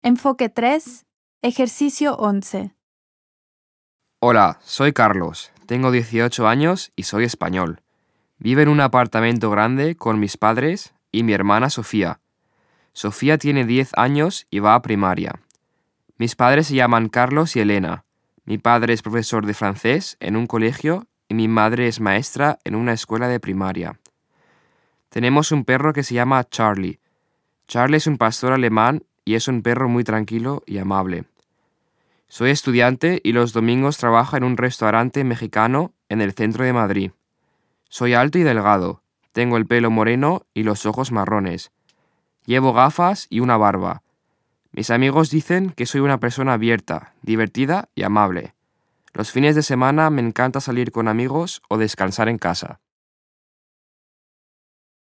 Enfoque 3, ejercicio 11. Hola, soy Carlos, tengo 18 años y soy español. Vivo en un apartamento grande con mis padres y mi hermana Sofía. Sofía tiene 10 años y va a primaria. Mis padres se llaman Carlos y Elena. Mi padre es profesor de francés en un colegio y mi madre es maestra en una escuela de primaria. Tenemos un perro que se llama Charlie. Charlie es un pastor alemán y es un perro muy tranquilo y amable. Soy estudiante y los domingos trabajo en un restaurante mexicano en el centro de Madrid. Soy alto y delgado, tengo el pelo moreno y los ojos marrones. Llevo gafas y una barba. Mis amigos dicen que soy una persona abierta, divertida y amable. Los fines de semana me encanta salir con amigos o descansar en casa.